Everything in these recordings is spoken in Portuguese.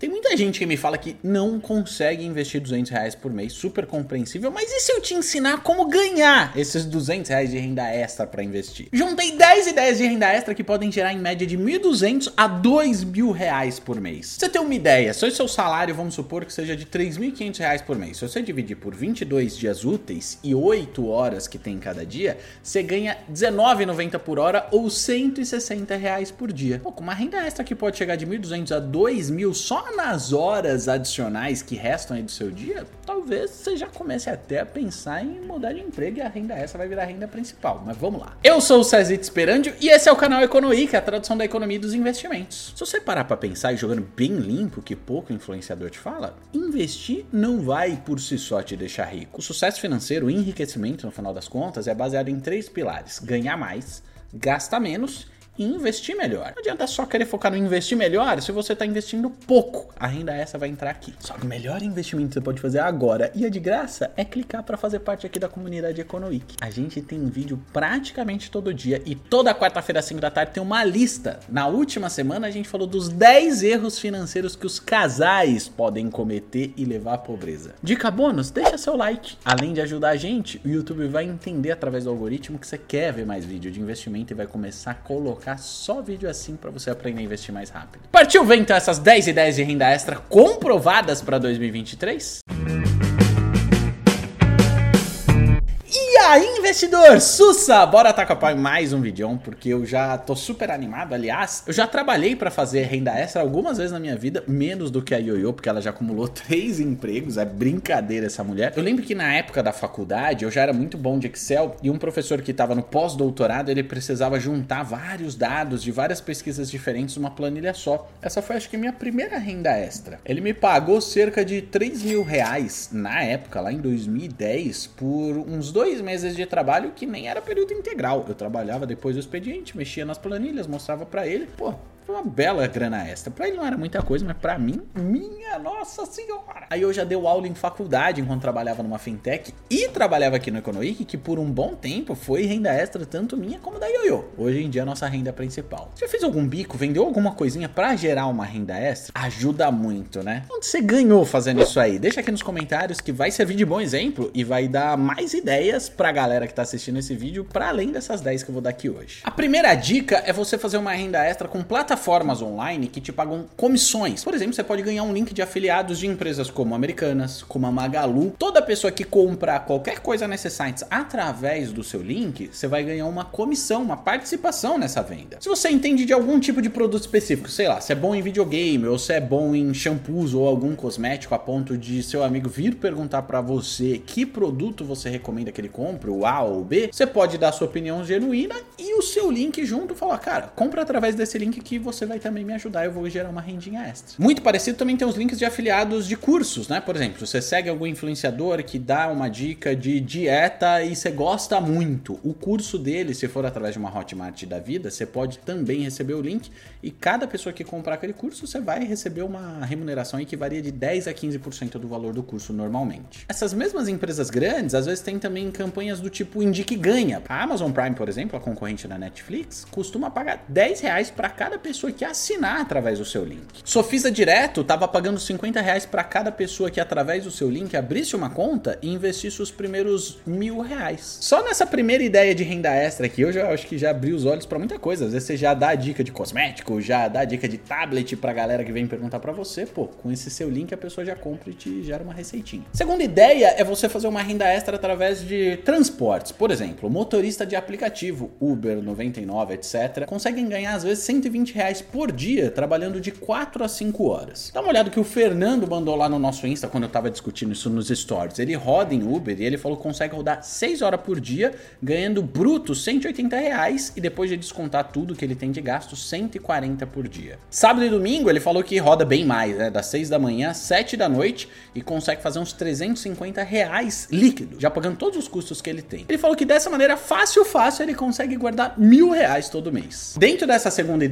Tem muita gente que me fala que não consegue investir R$200 por mês, super compreensível, mas e se eu te ensinar como ganhar esses R$200 de renda extra para investir? Juntei 10 ideias de renda extra que podem gerar em média de R$1.200 a R$2.000 por mês. Pra você ter uma ideia, se o seu salário, vamos supor que seja de R$3.500 por mês, se você dividir por 22 dias úteis e 8 horas que tem em cada dia, você ganha R$19,90 por hora ou R$160 por dia. Pô, com uma renda extra que pode chegar de R$1.200 a R$2.000 só nas horas adicionais que restam aí do seu dia, talvez você já comece até a pensar em mudar de emprego e a renda extra vai virar a renda principal. Mas vamos lá. Eu sou o Cezito Sperandio e esse é o canal Economy, que é a tradução da economia e dos investimentos. Se você parar pra pensar e jogando bem limpo, que pouco influenciador te fala, investir não vai por si só te deixar rico. O sucesso financeiro, o enriquecimento no final das contas, é baseado em 3 pilares: ganhar mais, gastar menos e investir melhor. Não adianta só querer focar no investir melhor se você está investindo pouco. A renda extra vai entrar aqui. Só que o melhor investimento que você pode fazer agora e é de graça é clicar para fazer parte aqui da comunidade Econoweek. A gente tem vídeo praticamente todo dia e toda quarta-feira às 5 da tarde tem uma lista. Na última semana a gente falou dos 10 erros financeiros que os casais podem cometer e levar à pobreza. Dica bônus, deixa seu like. Além de ajudar a gente, o YouTube vai entender através do algoritmo que você quer ver mais vídeo de investimento e vai começar a colocar só vídeo assim para você aprender a investir mais rápido. Partiu ver então essas 10 ideias de renda extra comprovadas para 2023? E aí, investidor, sussa! Bora tacar pau em mais um vídeo, porque eu já tô super animado. Aliás, eu já trabalhei pra fazer renda extra algumas vezes na minha vida, menos do que a Yoyo, porque ela já acumulou 3 empregos, é brincadeira essa mulher. Eu lembro que na época da faculdade eu já era muito bom de Excel e um professor que tava no pós-doutorado, ele precisava juntar vários dados de várias pesquisas diferentes numa planilha só. Essa foi, acho que, minha primeira renda extra. Ele me pagou cerca de R$3.000 na época, lá em 2010, por uns 2 meses de trabalho que nem era período integral. Eu trabalhava depois do expediente, mexia nas planilhas, mostrava pra ele. Pô, foi uma bela grana extra. Pra ele não era muita coisa, mas pra mim, minha nossa senhora. Aí eu já dei aula em faculdade enquanto trabalhava numa fintech e trabalhava aqui no Econoweek, que por um bom tempo foi renda extra tanto minha como da Yoyo. Hoje em dia é a nossa renda principal. Você já fez algum bico, vendeu alguma coisinha pra gerar uma renda extra? Ajuda muito, né? Onde você ganhou fazendo isso aí? Deixa aqui nos comentários que vai servir de bom exemplo e vai dar mais ideias pra galera que tá assistindo esse vídeo, pra além dessas 10 que eu vou dar aqui hoje. A primeira dica é você fazer uma renda extra com plataformas online que te pagam comissões. Por exemplo, você pode ganhar um link de afiliados de empresas como Americanas, como a Magalu. Toda pessoa que comprar qualquer coisa nessas sites através do seu link, você vai ganhar uma comissão, uma participação nessa venda. Se você entende de algum tipo de produto específico, sei lá, se é bom em videogame, ou se é bom em shampoos ou algum cosmético a ponto de seu amigo vir perguntar pra você que produto você recomenda que ele compre, o A ou o B, você pode dar sua opinião genuína e o seu link junto falar, cara, compra através desse link que você vai também me ajudar, eu vou gerar uma rendinha extra. Muito parecido também tem os links de afiliados de cursos, né? Por exemplo, você segue algum influenciador que dá uma dica de dieta e você gosta muito. O curso dele, se for através de uma Hotmart da vida, você pode também receber o link e cada pessoa que comprar aquele curso, você vai receber uma remuneração aí que varia de 10 a 15% do valor do curso normalmente. Essas mesmas empresas grandes, às vezes tem também campanhas do tipo Indique Ganha. A Amazon Prime, por exemplo, a concorrente da Netflix, costuma pagar R$10 para cada pessoa que assinar através do seu link. Sofisa Direto estava pagando R$50 para cada pessoa que através do seu link abrisse uma conta e investisse os primeiros R$1.000. Só nessa primeira ideia de renda extra aqui, eu já acho que já abri os olhos para muita coisa. Às vezes você já dá dica de cosmético, já dá dica de tablet pra galera que vem perguntar para você, pô, com esse seu link a pessoa já compra e te gera uma receitinha. Segunda ideia é você fazer uma renda extra através de transportes. Por exemplo, motorista de aplicativo, Uber, 99, etc., conseguem ganhar às vezes R$120 por dia, trabalhando de 4 a 5 horas. Dá uma olhada que o Fernando mandou lá no nosso Insta, quando eu tava discutindo isso nos stories. Ele roda em Uber e ele falou que consegue rodar 6 horas por dia, ganhando bruto R$180 e depois de descontar tudo que ele tem de gasto, 140 por dia. Sábado e domingo ele falou que roda bem mais, né? Das 6 da manhã às 7 da noite e consegue fazer uns R$350 líquido, já pagando todos os custos que ele tem. Ele falou que dessa maneira, fácil, ele consegue guardar R$1.000 todo mês. Dentro dessa segunda ideia, tem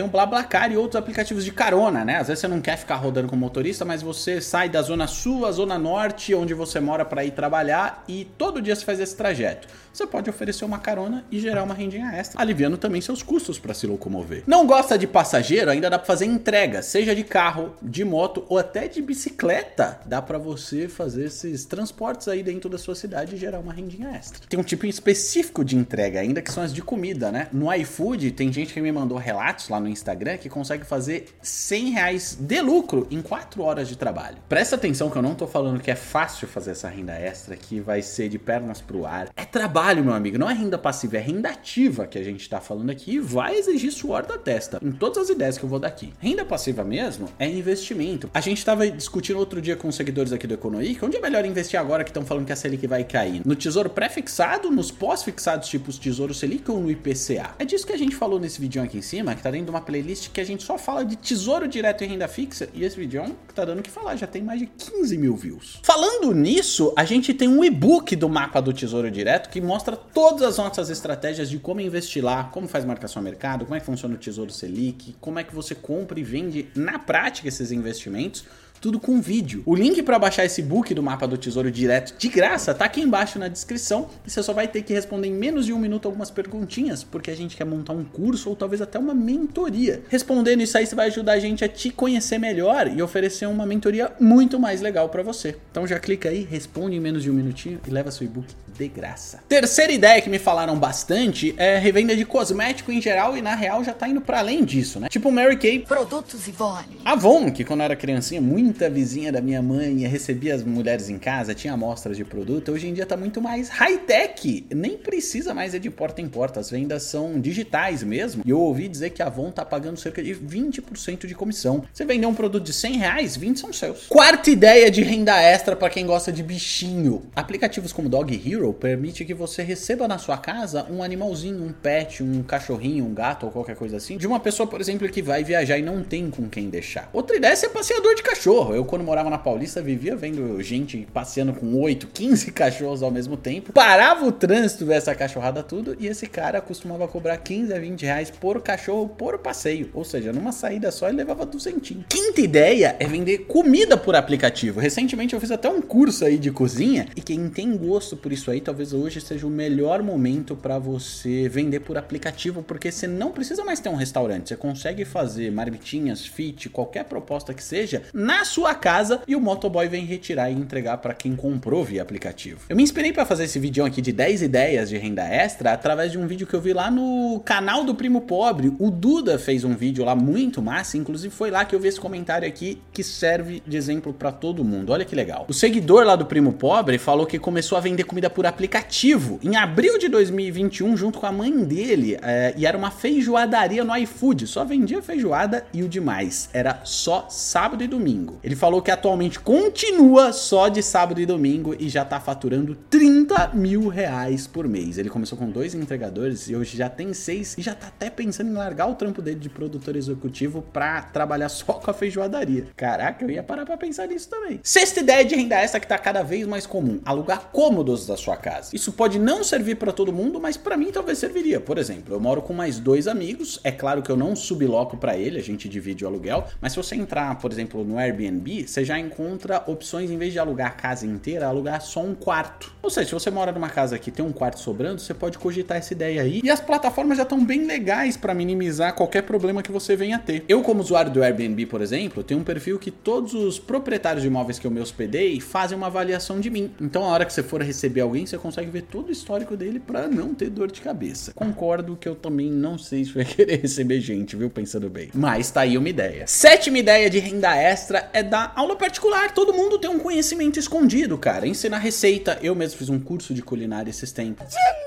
o BlaBlaCar e outros aplicativos de carona, né? Às vezes você não quer ficar rodando como motorista, mas você sai da zona sul à zona norte, onde você mora, para ir trabalhar, e todo dia você faz esse trajeto. Você pode oferecer uma carona e gerar uma rendinha extra, aliviando também seus custos para se locomover. Não gosta de passageiro? Ainda dá para fazer entrega, seja de carro, de moto ou até de bicicleta. Dá para você fazer esses transportes aí dentro da sua cidade e gerar uma rendinha extra. Tem um tipo específico de entrega ainda, que são as de comida, né? No iFood, tem gente que me mandou relatos lá no Instagram que consegue fazer R$100 de lucro em 4 horas de trabalho. Presta atenção que eu não tô falando que é fácil fazer essa renda extra, que vai ser de pernas pro ar. É trabalho, meu amigo, não é renda passiva, é renda ativa que a gente tá falando aqui e vai exigir suor da testa em todas as ideias que eu vou dar aqui. Renda passiva mesmo é investimento. A gente tava discutindo outro dia com os seguidores aqui do Economic, onde é melhor investir agora que estão falando que a Selic vai cair? No tesouro pré-fixado, nos pós-fixados tipo os tesouro Selic ou no IPCA? É disso que a gente falou nesse vídeo aqui em cima, que tá dentro de uma playlist que a gente só fala de tesouro direto e renda fixa, e esse vídeo tá dando o que falar, já tem mais de 15 mil views. Falando nisso, a gente tem um e-book do mapa do tesouro direto que mostra todas as nossas estratégias de como investir lá, como faz marcação a mercado, como é que funciona o tesouro Selic, como é que você compra e vende na prática esses investimentos, tudo com vídeo. O link para baixar esse book do mapa do tesouro direto de graça tá aqui embaixo na descrição e você só vai ter que responder em menos de 1 minuto algumas perguntinhas, porque a gente quer montar um curso ou talvez até uma mentoria. Respondendo isso aí, você vai ajudar a gente a te conhecer melhor e oferecer uma mentoria muito mais legal para você. Então já clica aí, responde em menos de 1 minutinho e leva seu e-book de graça. Terceira ideia que me falaram bastante é revenda de cosmético em geral e na real já tá indo para além disso, né? Tipo Mary Kay. Produtos Ivone. Avon, que quando eu era criancinha, muita vizinha da minha mãe recebia as mulheres em casa, tinha amostras de produto. Hoje em dia tá muito mais high-tech, nem precisa mais de porta em porta, as vendas são digitais mesmo. E eu ouvi dizer que a Avon tá pagando cerca de 20% de comissão. Você vender um produto de R$100, 20 são seus. Quarta ideia de renda extra para quem gosta de bichinho. Aplicativos como Dog Hero permite que você receba na sua casa um animalzinho, um pet, um cachorrinho, um gato ou qualquer coisa assim, de uma pessoa, por exemplo, que vai viajar e não tem com quem deixar. Outra ideia é ser passeador de cachorro. Eu, quando morava na Paulista, vivia vendo gente passeando com 8, 15 cachorros ao mesmo tempo. Parava o trânsito, ver essa cachorrada tudo, e esse cara costumava cobrar 15 a 20 reais por cachorro por passeio. Ou seja, numa saída só ele levava 200. Quinta ideia é vender comida por aplicativo. Recentemente eu fiz até um curso aí de cozinha, e quem tem gosto por isso aí, talvez hoje seja o melhor momento para você vender por aplicativo, porque você não precisa mais ter um restaurante. Você consegue fazer marmitinhas, fit, qualquer proposta que seja, na sua casa, e o motoboy vem retirar e entregar para quem comprou via aplicativo. Eu me inspirei para fazer esse vídeo aqui de 10 ideias de renda extra através de um vídeo que eu vi lá no canal do Primo Pobre. O Duda fez um vídeo lá muito massa, inclusive foi lá que eu vi esse comentário aqui que serve de exemplo para todo mundo. Olha que legal. O seguidor lá do Primo Pobre falou que começou a vender comida por aplicativo em abril de 2021 junto com a mãe dele, e era uma feijoadaria no iFood, só vendia feijoada e o demais era só sábado e domingo. Ele falou que atualmente continua só de sábado e domingo e já tá faturando 30 mil reais por mês. Ele começou com 2 entregadores e hoje já tem 6 e já tá até pensando em largar o trampo dele de produtor executivo pra trabalhar só com a feijoadaria. Caraca, eu ia parar pra pensar nisso também. Sexta ideia de renda extra que tá cada vez mais comum: alugar cômodos da sua casa. Isso pode não servir pra todo mundo, mas pra mim talvez serviria. Por exemplo, eu moro com mais 2 amigos, é claro que eu não subloco pra ele, a gente divide o aluguel, mas se você entrar, por exemplo, no Airbnb, você já encontra opções, em vez de alugar a casa inteira, alugar só um quarto. Ou seja, se você mora numa casa que tem um quarto sobrando, você pode cogitar essa ideia aí. E as plataformas já estão bem legais para minimizar qualquer problema que você venha a ter. Eu, como usuário do Airbnb, por exemplo, tenho um perfil que todos os proprietários de imóveis que eu me hospedei fazem uma avaliação de mim. Então, a hora que você for receber alguém, você consegue ver todo o histórico dele para não ter dor de cabeça. Concordo que eu também não sei se vai querer receber gente, viu? Pensando bem. Mas tá aí uma ideia. Sétima ideia de renda extra é dar aula particular. Todo mundo tem um conhecimento escondido, cara. Ensinar receita. Eu mesmo fiz um curso de culinária esses tempos.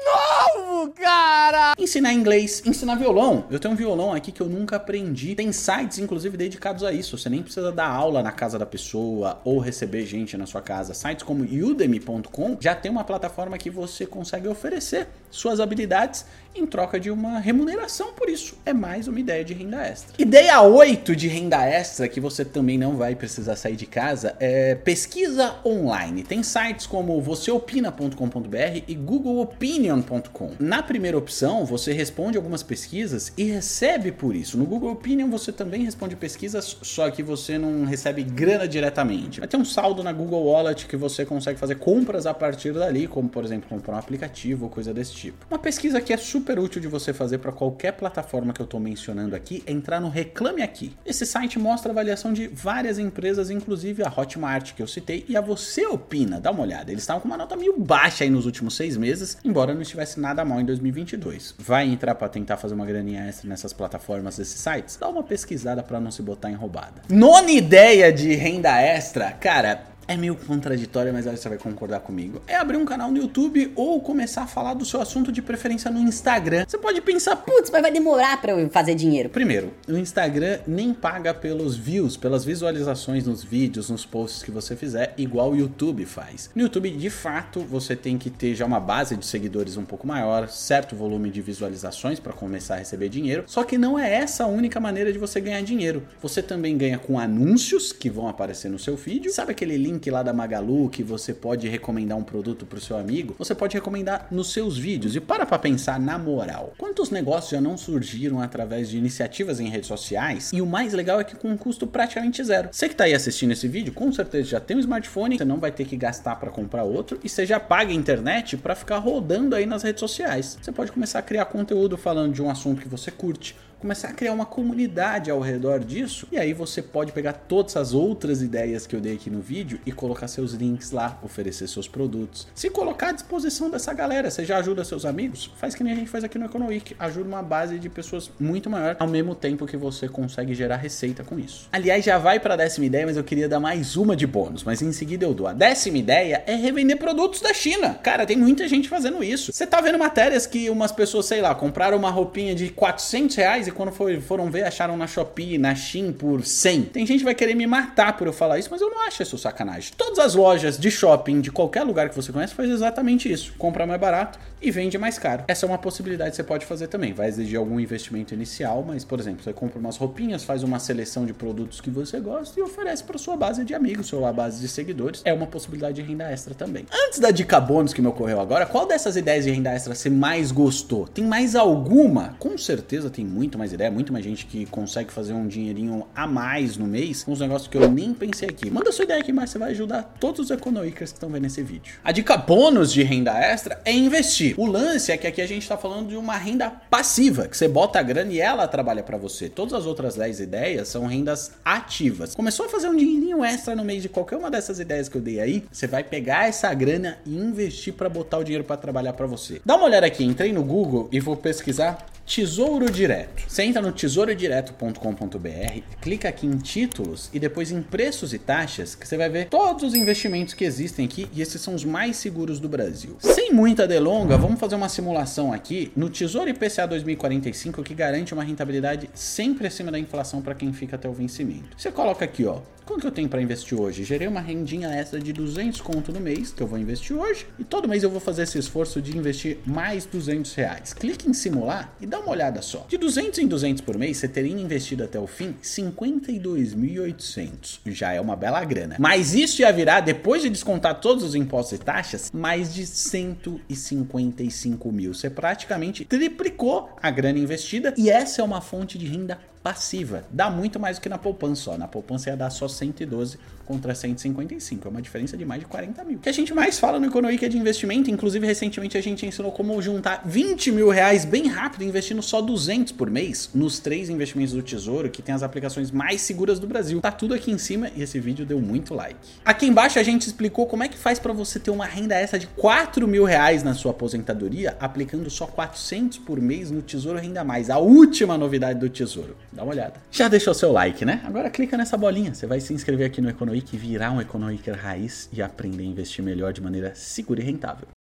De novo, cara! Ensinar inglês, ensinar violão. Eu tenho um violão aqui que eu nunca aprendi. Tem sites, inclusive, dedicados a isso. Você nem precisa dar aula na casa da pessoa ou receber gente na sua casa. Sites como udemy.com já tem uma plataforma que você consegue oferecer suas habilidades em troca de uma remuneração por isso. É mais uma ideia de renda extra. Ideia 8 de renda extra, que você também não vai precisar sair de casa, é pesquisa online. Tem sites como vocêopina.com.br e googleopinion.com. Na primeira opção, você responde algumas pesquisas e recebe por isso. No Google Opinion você também responde pesquisas, só que você não recebe grana diretamente. Vai ter um saldo na Google Wallet que você consegue fazer compras a partir dali, como por exemplo comprar um aplicativo ou coisa desse tipo. Uma pesquisa que é super útil de você fazer para qualquer plataforma que eu estou mencionando aqui é entrar no Reclame Aqui. Esse site mostra a avaliação de várias empresas, inclusive a Hotmart que eu citei e a Você Opina. Dá uma olhada, eles estavam com uma nota meio baixa aí nos últimos 6 meses, embora não estivesse nada mal em 2022. Vai entrar para tentar fazer uma graninha extra nessas plataformas, desses sites? Dá uma pesquisada para não se botar em roubada. Nona ideia de renda extra, cara, é meio contraditória, mas aí você vai concordar comigo. É abrir um canal no YouTube ou começar a falar do seu assunto de preferência no Instagram. Você pode pensar, putz, mas vai demorar pra eu fazer dinheiro. Primeiro, o Instagram nem paga pelos views, pelas visualizações nos vídeos, nos posts que você fizer, igual o YouTube faz. No YouTube, de fato, você tem que ter já uma base de seguidores um pouco maior, certo volume de visualizações para começar a receber dinheiro. Só que não é essa a única maneira de você ganhar dinheiro. Você também ganha com anúncios que vão aparecer no seu vídeo. Sabe aquele link lá da Magalu que você pode recomendar um produto pro seu amigo? Você pode recomendar nos seus vídeos. E para pensar na moral, quantos negócios já não surgiram através de iniciativas em redes sociais? E o mais legal é que com um custo praticamente zero. Você que tá aí assistindo esse vídeo, com certeza já tem um smartphone, você não vai ter que gastar para comprar outro e você já paga a internet para ficar rodando aí nas redes sociais. Você pode começar a criar conteúdo falando de um assunto que você curte, começar a criar uma comunidade ao redor disso, e aí você pode pegar todas as outras ideias que eu dei aqui no vídeo e colocar seus links lá, oferecer seus produtos. Se colocar à disposição dessa galera, você já ajuda seus amigos? Faz que nem a gente faz aqui no EconoWeek, ajuda uma base de pessoas muito maior, ao mesmo tempo que você consegue gerar receita com isso. Aliás, já vai para a 10ª ideia, mas eu queria dar mais uma de bônus, mas em seguida eu dou. A 10ª ideia é revender produtos da China. Cara, tem muita gente fazendo isso. Você tá vendo matérias que umas pessoas, sei lá, compraram uma roupinha de R$400 e quando foram ver, acharam na Shopee, na Shein por 100. Tem gente que vai querer me matar por eu falar isso, mas eu não acho isso sacanagem. Todas as lojas de shopping de qualquer lugar que você conhece faz exatamente isso. Compra mais barato e vende mais caro. Essa é uma possibilidade que você pode fazer também. Vai exigir algum investimento inicial, mas, por exemplo, você compra umas roupinhas, faz uma seleção de produtos que você gosta e oferece para sua base de amigos, sua base de seguidores. É uma possibilidade de renda extra também. Antes da dica bônus que me ocorreu agora, qual dessas ideias de renda extra você mais gostou? Tem mais alguma? Com certeza tem muito mais ideia, muito mais gente que consegue fazer um dinheirinho a mais no mês com uns negócios que eu nem pensei aqui. Manda sua ideia aqui embaixo, você vai ajudar todos os EconoWeekers que estão vendo esse vídeo. A dica bônus de renda extra é investir. O lance é que aqui a gente tá falando de uma renda passiva, que você bota a grana e ela trabalha para você. Todas as outras 10 ideias são rendas ativas. Começou a fazer um dinheirinho extra no mês de qualquer uma dessas ideias que eu dei aí, você vai pegar essa grana e investir para botar o dinheiro para trabalhar para você. Dá uma olhada aqui, entrei no Google e vou pesquisar Tesouro Direto. Você entra no tesourodireto.com.br, clica aqui em títulos e depois em preços e taxas, que você vai ver todos os investimentos que existem aqui e esses são os mais seguros do Brasil. Sem muita delonga, vamos fazer uma simulação aqui no Tesouro IPCA 2045, que garante uma rentabilidade sempre acima da inflação para quem fica até o vencimento. Você coloca aqui, ó, quanto que eu tenho para investir hoje? Gerei uma rendinha extra de 200 conto no mês, que eu vou investir hoje, e todo mês eu vou fazer esse esforço de investir mais R$200. Clique em simular e dá uma olhada só. De 200 em 200 por mês, você teria investido até o fim 52.800. Já é uma bela grana. Mas isso ia virar, depois de descontar todos os impostos e taxas, mais de 155 mil. Você praticamente triplicou a grana investida e essa é uma fonte de renda passiva. Dá muito mais do que na poupança, ó. Na poupança ia dar só 112 contra 155. É uma diferença de mais de 40 mil. O que a gente mais fala no EconoWeek é de investimento. Inclusive, recentemente a gente ensinou como juntar 20 mil reais bem rápido, investindo só 200 por mês nos 3 investimentos do Tesouro, que tem as aplicações mais seguras do Brasil. Tá tudo aqui em cima e esse vídeo deu muito like. Aqui embaixo a gente explicou como é que faz para você ter uma renda extra de 4 mil reais na sua aposentadoria, aplicando só 400 por mês no Tesouro Renda Mais, a última novidade do Tesouro. Dá uma olhada. Já deixou seu like, né? Agora clica nessa bolinha. Você vai se inscrever aqui no EconoWeek, virar um EconoWeeker raiz e aprender a investir melhor de maneira segura e rentável.